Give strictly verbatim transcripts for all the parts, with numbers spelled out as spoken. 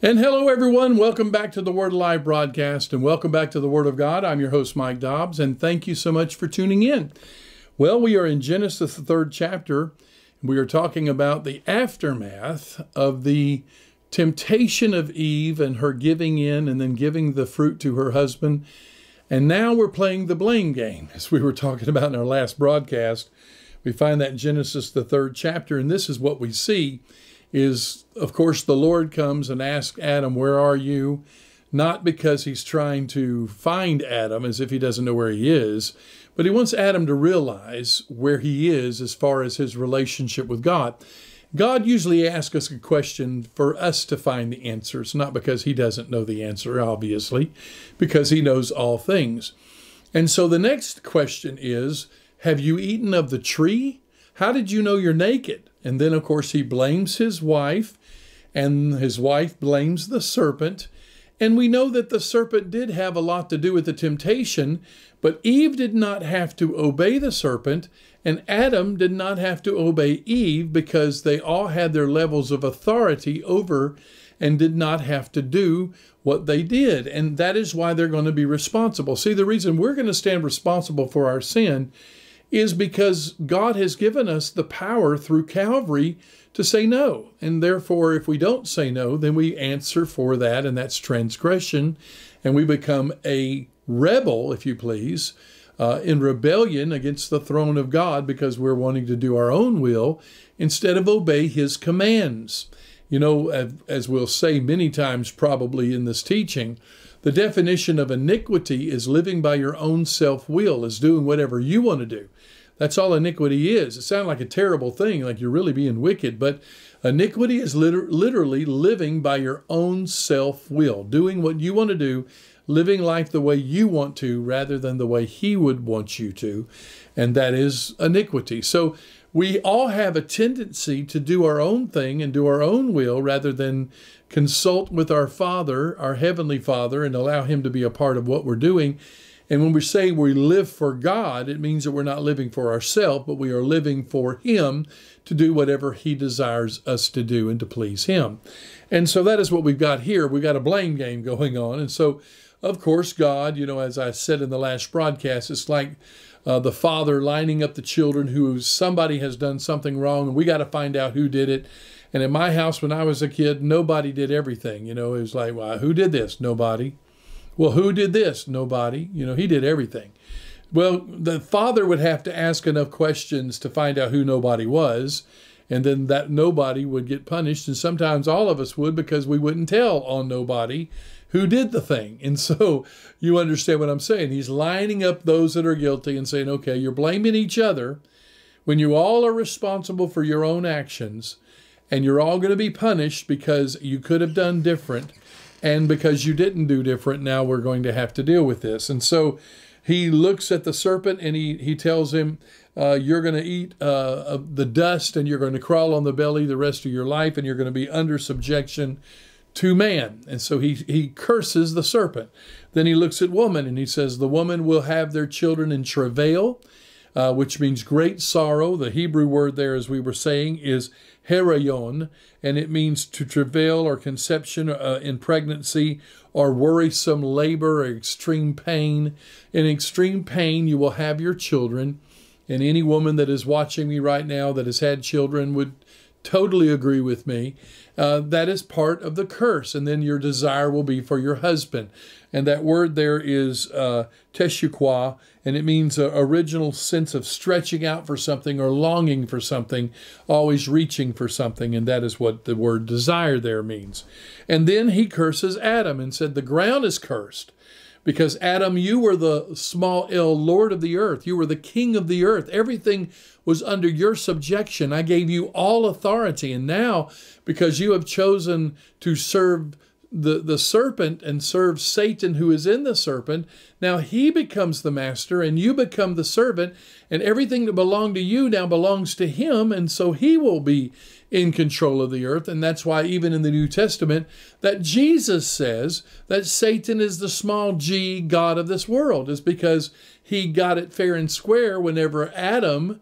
And hello, everyone. Welcome back to the Word Alive broadcast, and welcome back to the Word of God. I'm your host, Mike Dobbs, and thank you so much for tuning in. Well, we are in Genesis, the third chapter. We are talking about the aftermath of the temptation of Eve and her giving in and then giving the fruit to her husband. And now we're playing the blame game, as we were talking about in our last broadcast. We find that in Genesis, the third chapter, and this is what we see. Is, of course, the Lord comes and asks Adam, where are you? Not because he's trying to find Adam as if he doesn't know where he is, but he wants Adam to realize where he is as far as his relationship with God. God usually asks us a question for us to find the answers, not because he doesn't know the answer, obviously, because he knows all things. And so the next question is, have you eaten of the tree? How did you know you're naked? And then, of course, he blames his wife, and his wife blames the serpent. And we know that the serpent did have a lot to do with the temptation, but Eve did not have to obey the serpent, and Adam did not have to obey Eve because they all had their levels of authority over and did not have to do what they did. And that is why they're going to be responsible. See, the reason we're going to stand responsible for our sin is because God has given us the power through Calvary to say no. And therefore, if we don't say no, then we answer for that, and that's transgression. And we become a rebel, if you please, uh, in rebellion against the throne of God because we're wanting to do our own will instead of obey his commands. You know, as we'll say many times probably in this teaching, the definition of iniquity is living by your own self-will, is doing whatever you want to do. That's all iniquity is. It sounds like a terrible thing, like you're really being wicked, but iniquity is liter literally living by your own self-will, doing what you want to do, living life the way you want to rather than the way he would want you to, and that is iniquity. So we all have a tendency to do our own thing and do our own will rather than consult with our Father, our Heavenly Father, and allow him to be a part of what we're doing. And when we say we live for God, it means that we're not living for ourselves, but we are living for him to do whatever he desires us to do and to please him. And so that is what we've got here. We've got a blame game going on. And so, of course, God, you know, as I said in the last broadcast, it's like uh, the father lining up the children who somebody has done something wrong, and we got to find out who did it. And in my house, when I was a kid, nobody did everything. You know, it was like, well, who did this? Nobody. Well, who did this? Nobody. You know, he did everything. Well, the father would have to ask enough questions to find out who nobody was, and then that nobody would get punished. And sometimes all of us would because we wouldn't tell on nobody who did the thing. And so you understand what I'm saying. He's lining up those that are guilty and saying, okay, you're blaming each other when you all are responsible for your own actions, and you're all going to be punished because you could have done different. And because you didn't do different, now we're going to have to deal with this. And so he looks at the serpent and he, he tells him, uh, you're going to eat uh, the dust and you're going to crawl on the belly the rest of your life and you're going to be under subjection to man. And so he, he curses the serpent. Then he looks at woman and he says, the woman will have their children in travail, uh, which means great sorrow. The Hebrew word there, as we were saying, is herayon, and it means to travail or conception uh, in pregnancy or worrisome labor or extreme pain. In extreme pain, you will have your children. And any woman that is watching me right now that has had children would totally agree with me. Uh, that is part of the curse. And then your desire will be for your husband. And that word there is uh, teshukwa, and it means an original sense of stretching out for something or longing for something, always reaching for something. And that is what the word desire there means. And then he curses Adam and said, the ground is cursed. Because Adam, you were the small L Lord of the earth. You were the king of the earth. Everything was under your subjection. I gave you all authority. And now, because you have chosen to serve the, the serpent and serve Satan who is in the serpent, now he becomes the master and you become the servant. And everything that belonged to you now belongs to him. And so he will be in control of the earth. And that's why even in the New Testament that Jesus says that Satan is the small g god of this world, is because he got it fair and square whenever Adam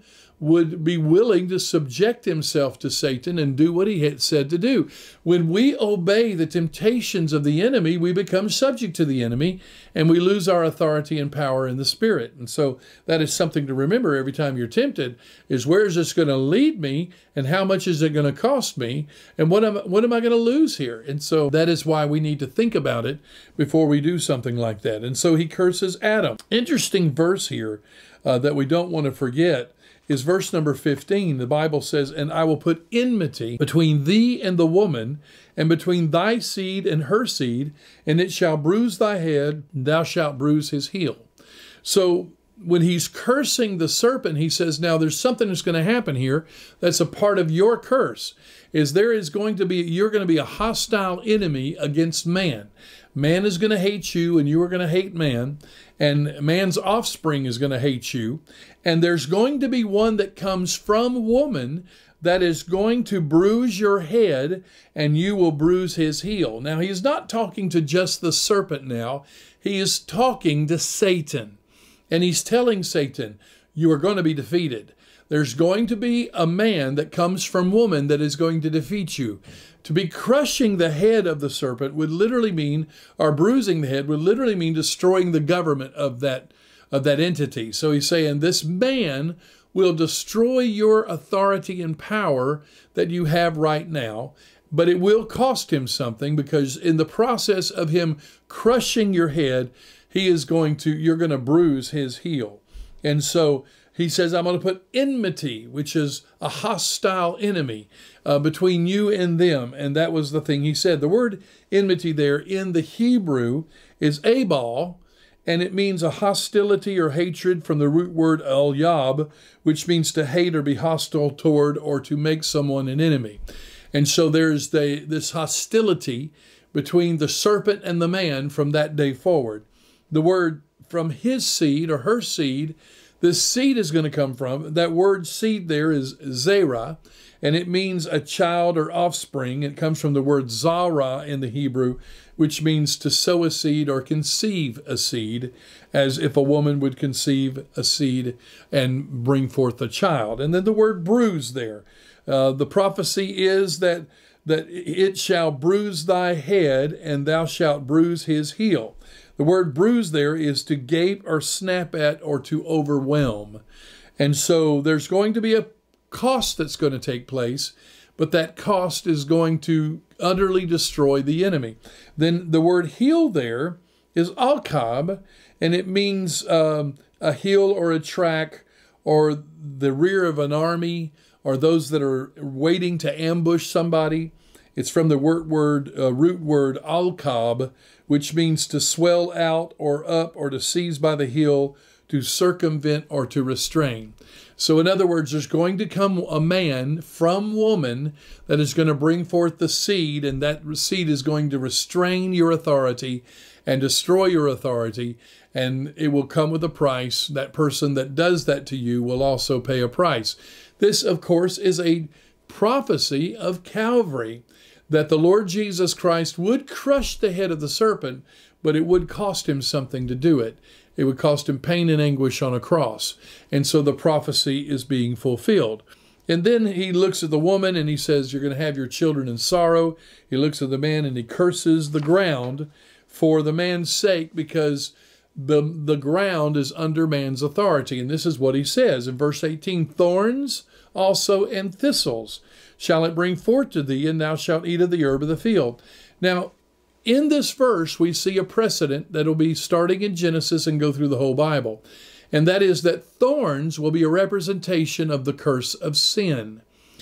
would be willing to subject himself to Satan and do what he had said to do. When we obey the temptations of the enemy, we become subject to the enemy and we lose our authority and power in the Spirit. And so that is something to remember every time you're tempted, is where is this going to lead me and how much is it going to cost me and what am, what am I going to lose here? And so that is why we need to think about it before we do something like that. And so he curses Adam. Interesting verse here uh, that we don't want to forget is verse number fifteen. The Bible says, "And I will put enmity between thee and the woman, and between thy seed and her seed, and it shall bruise thy head, and thou shalt bruise his heel." So when he's cursing the serpent, he says, now there's something that's going to happen here that's a part of your curse, is there is going to be, you're going to be a hostile enemy against man. Man is going to hate you, and you are going to hate man, and man's offspring is going to hate you. And there's going to be one that comes from woman that is going to bruise your head, and you will bruise his heel. Now, he's not talking to just the serpent now. He is talking to Satan. And he's telling Satan, you are going to be defeated. There's going to be a man that comes from woman that is going to defeat you. To be crushing the head of the serpent would literally mean, or bruising the head would literally mean destroying the government of that, of that entity. So he's saying this man will destroy your authority and power that you have right now, but it will cost him something, because in the process of him crushing your head, he is going to, you're going to bruise his heel. And so he says, I'm going to put enmity, which is a hostile enemy, uh, between you and them. And that was the thing he said. The word enmity there in the Hebrew is abal, and it means a hostility or hatred from the root word al-yab, which means to hate or be hostile toward or to make someone an enemy. And so there's the, this hostility between the serpent and the man from that day forward. The word from his seed or her seed, this seed is going to come from, that word seed there is zerah, and it means a child or offspring. It comes from the word zara in the Hebrew, which means to sow a seed or conceive a seed, as if a woman would conceive a seed and bring forth a child. And then the word bruise there. Uh, the prophecy is that, that it shall bruise thy head, and thou shalt bruise his heel. The word bruise there is to gape or snap at or to overwhelm. And so there's going to be a cost that's going to take place, but that cost is going to utterly destroy the enemy. Then the word heel there is alkab, and it means um, a heel or a track or the rear of an army, or those that are waiting to ambush somebody. It's from the word, word uh, root word alkab, which means to swell out or up or to seize by the heel, to circumvent or to restrain. So in other words, there's going to come a man from woman that is going to bring forth the seed, and that seed is going to restrain your authority and destroy your authority, and it will come with a price. That person that does that to you will also pay a price. This, of course, is a prophecy of Calvary, that the Lord Jesus Christ would crush the head of the serpent, but it would cost him something to do it. It would cost him pain and anguish on a cross. And so the prophecy is being fulfilled. And then he looks at the woman and he says, you're going to have your children in sorrow. He looks at the man and he curses the ground for the man's sake, because the, the ground is under man's authority. And this is what he says in verse eighteen, thorns also and thistles shall it bring forth to thee, and thou shalt eat of the herb of the field. Now, in this verse, we see a precedent that will be starting in Genesis and go through the whole Bible. And that is that thorns will be a representation of the curse of sin.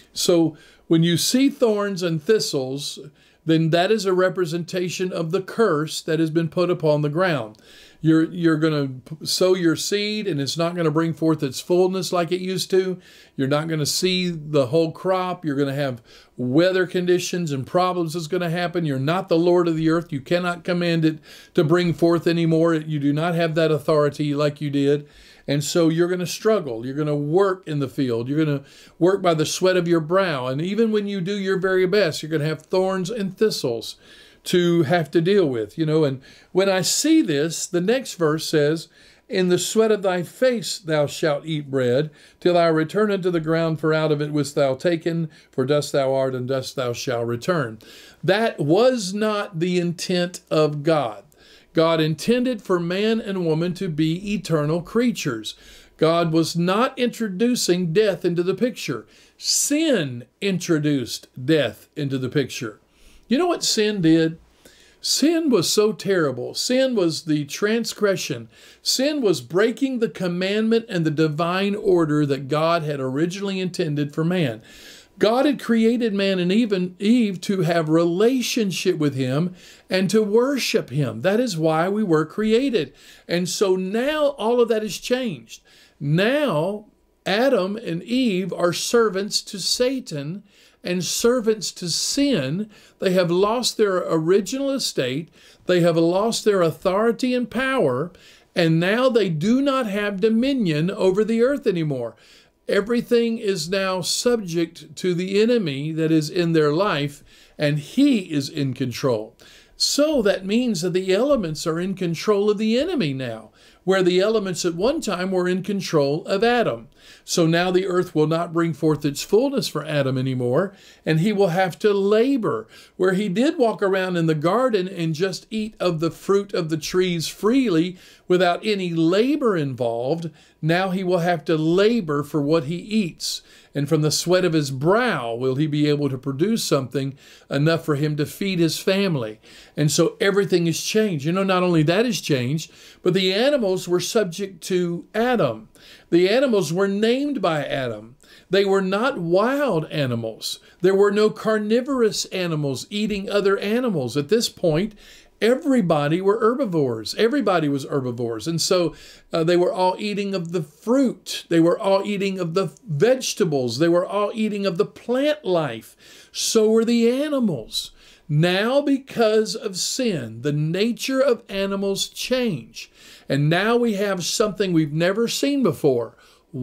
So when you see thorns and thistles, then that is a representation of the curse that has been put upon the ground. You're, you're going to sow your seed, and it's not going to bring forth its fullness like it used to. You're not going to see the whole crop. You're going to have weather conditions and problems that's going to happen. You're not the Lord of the earth. You cannot command it to bring forth anymore. You do not have that authority like you did. And so you're going to struggle. You're going to work in the field. You're going to work by the sweat of your brow. And even when you do your very best, you're going to have thorns and thistles to have to deal with, you know. And when I see this, the next verse says, In the sweat of thy face thou shalt eat bread, till thou return unto the ground, for out of it wast thou taken, for dust thou art, and dust thou shalt return. That was not the intent of God. God intended for man and woman to be eternal creatures. God was not introducing death into the picture. Sin introduced death into the picture. You know what sin did? Sin was so terrible. Sin was the transgression. Sin was breaking the commandment and the divine order that God had originally intended for man. God had created man and even Eve to have relationship with him and to worship him. That is why we were created. And so now all of that has changed. Now Adam and Eve are servants to Satan and servants to sin. They have lost their original estate. They have lost their authority and power, and now they do not have dominion over the earth anymore. Everything is now subject to the enemy that is in their life, and he is in control. So that means that the elements are in control of the enemy now, where the elements at one time were in control of Adam. So now the earth will not bring forth its fullness for Adam anymore, and he will have to labor. Where he did walk around in the garden and just eat of the fruit of the trees freely without any labor involved, now he will have to labor for what he eats. And from the sweat of his brow will he be able to produce something enough for him to feed his family. And so everything has changed. You know, not only that has changed, but the animals were subject to Adam. The animals were named by Adam. They were not wild animals. There were no carnivorous animals eating other animals. At this point, everybody were herbivores. Everybody was herbivores. And so uh, they were all eating of the fruit. They were all eating of the vegetables. They were all eating of the plant life. So were the animals. Now, because of sin, the nature of animals change. And now we have something we've never seen before: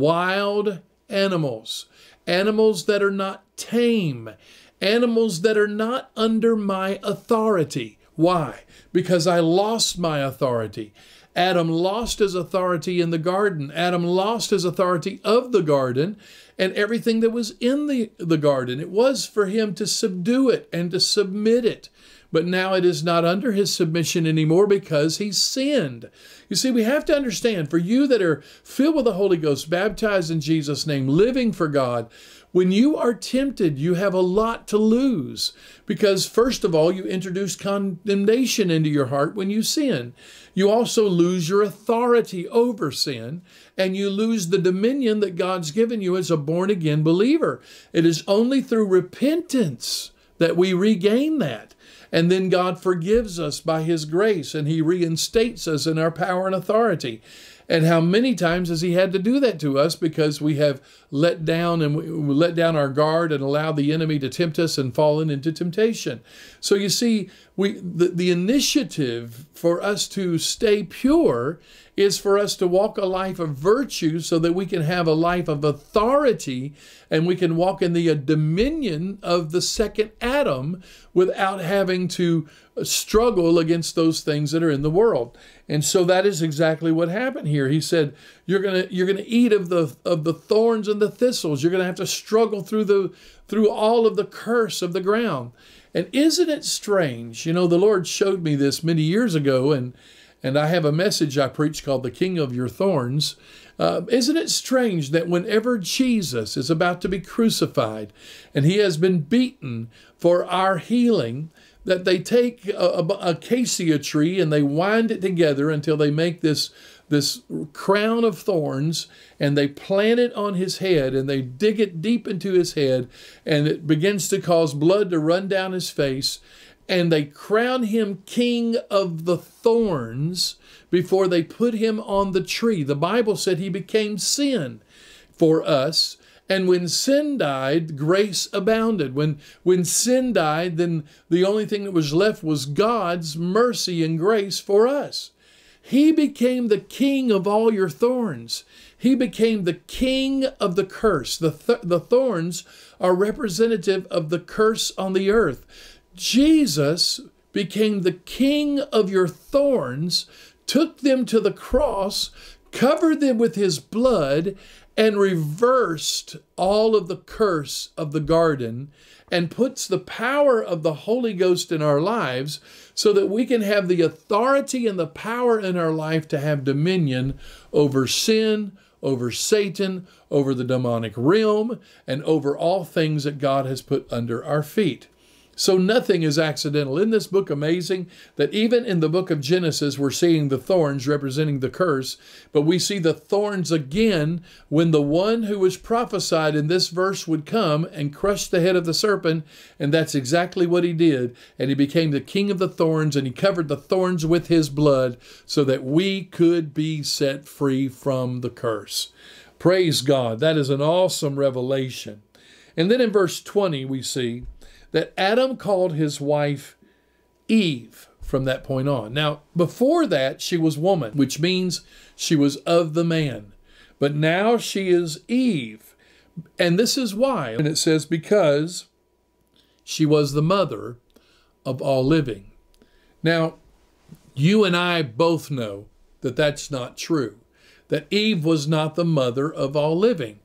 wild animals. Animals that are not tame. Animals that are not under my authority. Why? Because I lost my authority. Adam lost his authority in the garden. Adam lost his authority of the garden and everything that was in the, the garden. It was for him to subdue it and to submit it. But now it is not under his submission anymore because he sinned. You see, we have to understand, for you that are filled with the Holy Ghost, baptized in Jesus' name, living for God, when you are tempted, you have a lot to lose. Because first of all, you introduce condemnation into your heart when you sin. You also lose your authority over sin, and you lose the dominion that God's given you as a born-again believer. It is only through repentance that we regain that. And then God forgives us by his grace, and he reinstates us in our power and authority. And how many times has he had to do that to us because we have let down and we let down our guard and allowed the enemy to tempt us and fallen into temptation. So you see, we the, the initiative for us to stay pure is for us to walk a life of virtue so that we can have a life of authority and we can walk in the uh, dominion of the second Adam without having to struggle against those things that are in the world. And so that is exactly what happened here. He said, you're going to you're going to eat of the of the thorns and the thistles. You're going to have to struggle through the through all of the curse of the ground. And isn't it strange? You know, the Lord showed me this many years ago, and and I have a message I preach called The King of Your Thorns. Uh, isn't it strange that whenever Jesus is about to be crucified and he has been beaten for our healing, that they take a, a, a acacia tree and they wind it together until they make this, this crown of thorns, and they plant it on his head and they dig it deep into his head, and it begins to cause blood to run down his face, and they crown him king of the thorns before they put him on the tree. The Bible said he became sin for us. And when sin died, grace abounded. When, when sin died, then the only thing that was left was God's mercy and grace for us. He became the king of all your thorns. He became the king of the curse. The, th the thorns are representative of the curse on the earth. Jesus became the king of your thorns, took them to the cross, covered them with his blood, and reversed all of the curse of the garden, and puts the power of the Holy Ghost in our lives so that we can have the authority and the power in our life to have dominion over sin, over Satan, over the demonic realm, and over all things that God has put under our feet. So nothing is accidental. Isn't this book amazing that even in the book of Genesis, we're seeing the thorns representing the curse, but we see the thorns again when the one who was prophesied in this verse would come and crush the head of the serpent, and that's exactly what he did. And he became the king of the thorns, and he covered the thorns with his blood so that we could be set free from the curse. Praise God. That is an awesome revelation. And then in verse twenty, we see that Adam called his wife Eve from that point on. Now, before that, she was woman, which means she was of the man. But now she is Eve. And this is why. And it says, because she was the mother of all living. Now, you and I both know that that's not true, that Eve was not the mother of all living.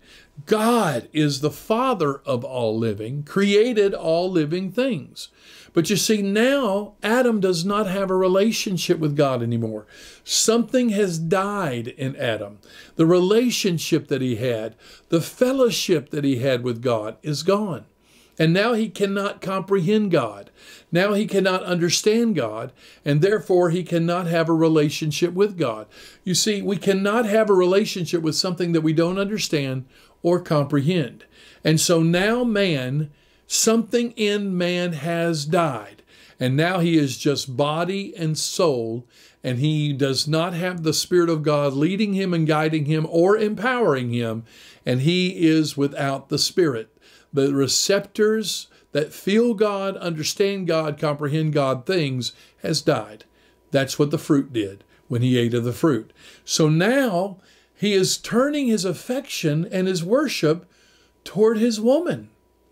God is the Father of all living, created all living things. But you see, now Adam does not have a relationship with God anymore. Something has died in Adam. The relationship that he had, the fellowship that he had with God is gone. And now he cannot comprehend God. Now he cannot understand God, and therefore he cannot have a relationship with God. You see, we cannot have a relationship with something that we don't understand or comprehend. And so now man, something in man has died. And now he is just body and soul, and he does not have the Spirit of God leading him and guiding him or empowering him, and he is without the Spirit. The receptors that feel God, understand God, comprehend God things has died. That's what the fruit did when he ate of the fruit. So now he is turning his affection and his worship toward his woman.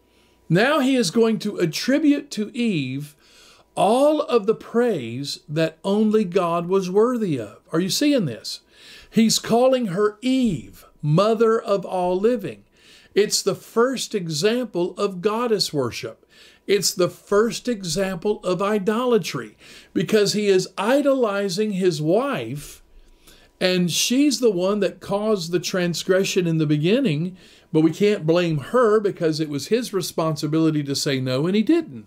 Now he is going to attribute to Eve all of the praise that only God was worthy of. Are you seeing this? He's calling her Eve, mother of all living. It's the first example of goddess worship. It's the first example of idolatry, because he is idolizing his wife, and she's the one that caused the transgression in the beginning, but we can't blame her because it was his responsibility to say no, and he didn't.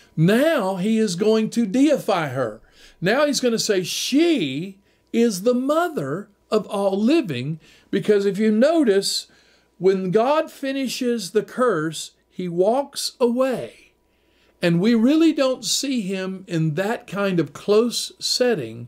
Now he is going to deify her. Now he's going to say she is the mother of all living, because if you notice, when God finishes the curse, he walks away. And we really don't see him in that kind of close setting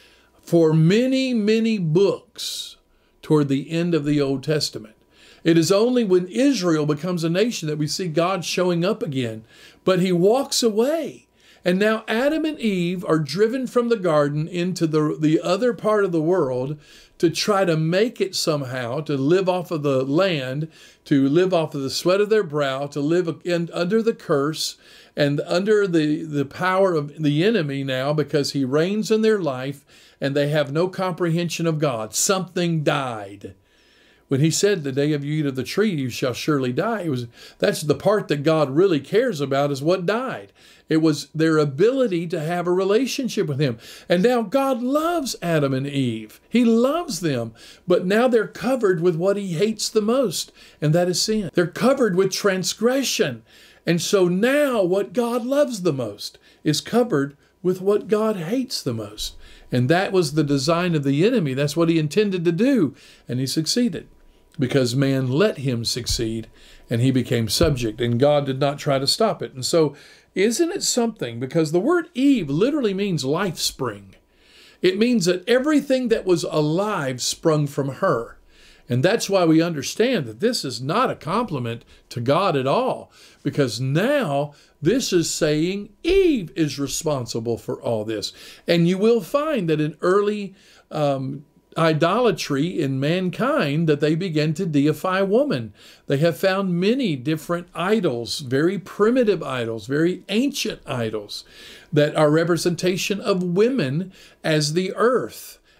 for many, many books toward the end of the Old Testament. It is only when Israel becomes a nation that we see God showing up again. But he walks away. And now Adam and Eve are driven from the garden into the, the other part of the world to try to make it somehow, to live off of the land, to live off of the sweat of their brow, to live in, under the curse and under the, the power of the enemy now, because he reigns in their life and they have no comprehension of God. Something died. When he said, the day of you eat of the tree, you shall surely die. It was, that's the part that God really cares about, is what died. It was their ability to have a relationship with him. And now God loves Adam and Eve. He loves them. But now they're covered with what he hates the most, and that is sin. They're covered with transgression. And so now what God loves the most is covered with what God hates the most. And that was the design of the enemy. That's what he intended to do. And he succeeded, because man let him succeed, and he became subject, and God did not try to stop it. And so isn't it something? Because the word Eve literally means life spring. It means that everything that was alive sprung from her. And that's why we understand that this is not a compliment to God at all, because now this is saying Eve is responsible for all this. And you will find that in early um, idolatry in mankind, that they began to deify woman. They have found many different idols, very primitive idols, very ancient idols, that are representation of women as the earth,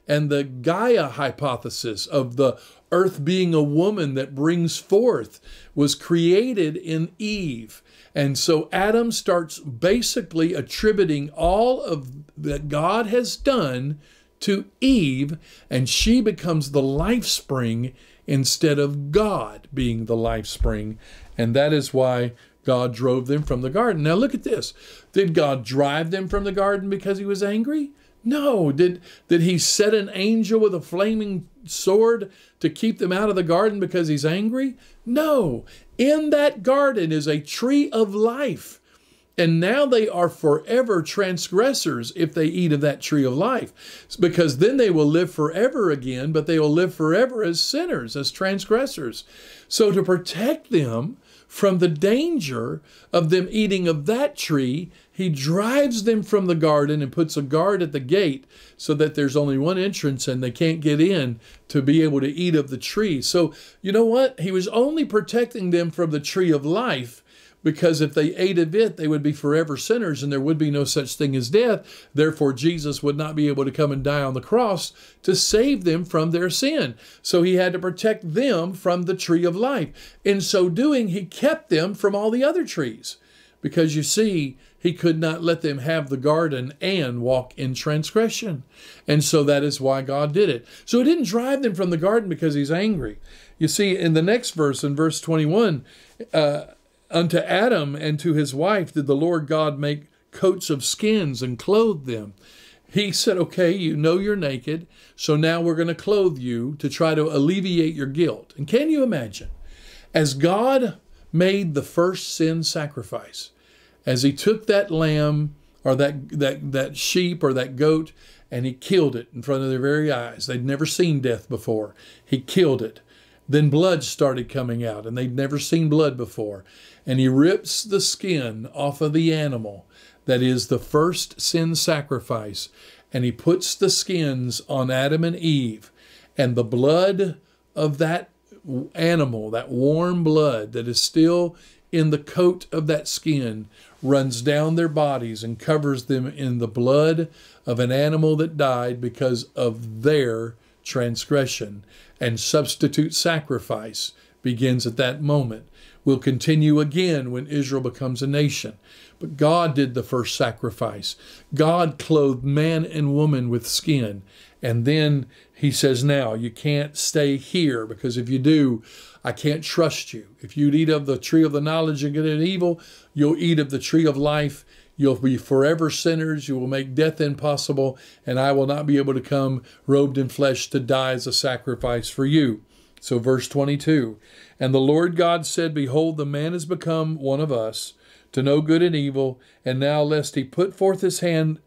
and the Gaia hypothesis of the earth being a woman that brings forth was created in Eve. And so Adam starts basically attributing all of that God has done to Eve, and she becomes the life spring instead of God being the life spring. And that is why God drove them from the garden. Now look at this. Did God drive them from the garden because he was angry? No. Did, did he set an angel with a flaming sword to keep them out of the garden because he's angry? No. In that garden is a tree of life. And now they are forever transgressors if they eat of that tree of life. Because then they will live forever again, but they will live forever as sinners, as transgressors. So to protect them from the danger of them eating of that tree, he drives them from the garden and puts a guard at the gate so that there's only one entrance and they can't get in to be able to eat of the tree. So you know what? He was only protecting them from the tree of life, because if they ate of it, they would be forever sinners and there would be no such thing as death. Therefore, Jesus would not be able to come and die on the cross to save them from their sin. So he had to protect them from the tree of life. In so doing, he kept them from all the other trees, because you see, he could not let them have the garden and walk in transgression. And so that is why God did it. So he didn't drive them from the garden because he's angry. You see, in the next verse, in verse twenty-one, uh, unto Adam and to his wife did the Lord God make coats of skins and clothe them. He said, okay, you know you're naked, so now we're going to clothe you to try to alleviate your guilt. And can you imagine, as God made the first sin sacrifice, as he took that lamb or that, that, that sheep or that goat and he killed it in front of their very eyes. They'd never seen death before. He killed it. Then blood started coming out, and they'd never seen blood before. And he rips the skin off of the animal that is the first sin sacrifice, and he puts the skins on Adam and Eve. And the blood of that animal, that warm blood that is still in the coat of that skin, runs down their bodies and covers them in the blood of an animal that died because of their transgression. And substitute sacrifice begins at that moment. Will continue again when Israel becomes a nation. But God did the first sacrifice. God clothed man and woman with skin. And then he says, now you can't stay here, because if you do, I can't trust you. If you eat of the tree of the knowledge of good and evil, you'll eat of the tree of life. You'll be forever sinners. You will make death impossible, and I will not be able to come robed in flesh to die as a sacrifice for you. So verse twenty-two, and the Lord God said, behold, the man is become one of us, to know good and evil, and now lest he put forth his hand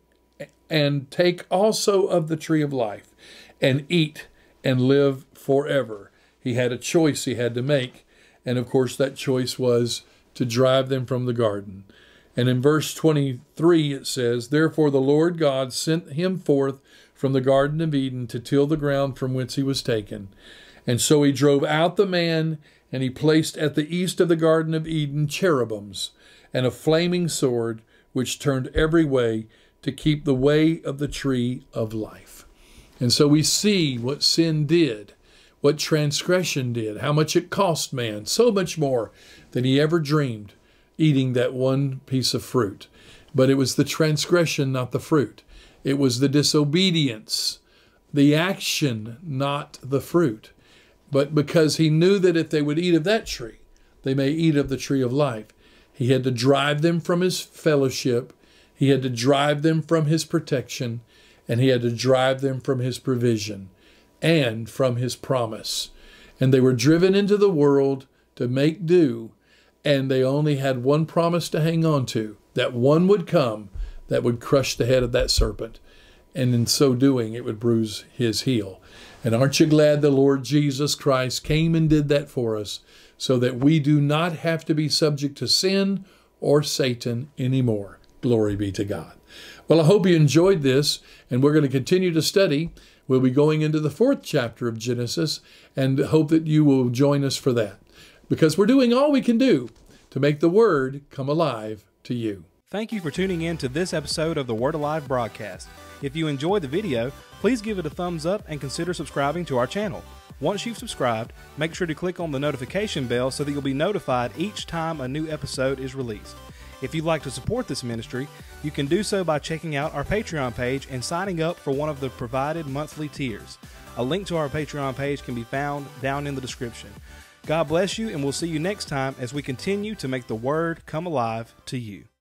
and take also of the tree of life, and eat and live forever. He had a choice he had to make, and of course that choice was to drive them from the garden. And in verse twenty-three it says, therefore the Lord God sent him forth from the Garden of Eden to till the ground from whence he was taken. And so he drove out the man, and he placed at the east of the Garden of Eden cherubims, and a flaming sword, which turned every way to keep the way of the tree of life. And so we see what sin did, what transgression did, how much it cost man, so much more than he ever dreamed, eating that one piece of fruit. But it was the transgression, not the fruit. It was the disobedience, the action, not the fruit. But because he knew that if they would eat of that tree, they may eat of the tree of life, he had to drive them from his fellowship, he had to drive them from his protection, and he had to drive them from his provision and from his promise. And they were driven into the world to make do, and they only had one promise to hang on to, that one would come that would crush the head of that serpent. And in so doing, it would bruise his heel. And aren't you glad the Lord Jesus Christ came and did that for us, so that we do not have to be subject to sin or Satan anymore? Glory be to God. Well, I hope you enjoyed this, and we're going to continue to study. We'll be going into the fourth chapter of Genesis, and hope that you will join us for that, because we're doing all we can do to make the Word come alive to you. Thank you for tuning in to this episode of the Word Alive broadcast. If you enjoyed the video, please give it a thumbs up and consider subscribing to our channel. Once you've subscribed, make sure to click on the notification bell so that you'll be notified each time a new episode is released. If you'd like to support this ministry, you can do so by checking out our Patreon page and signing up for one of the provided monthly tiers. A link to our Patreon page can be found down in the description. God bless you, and we'll see you next time as we continue to make the Word come alive to you.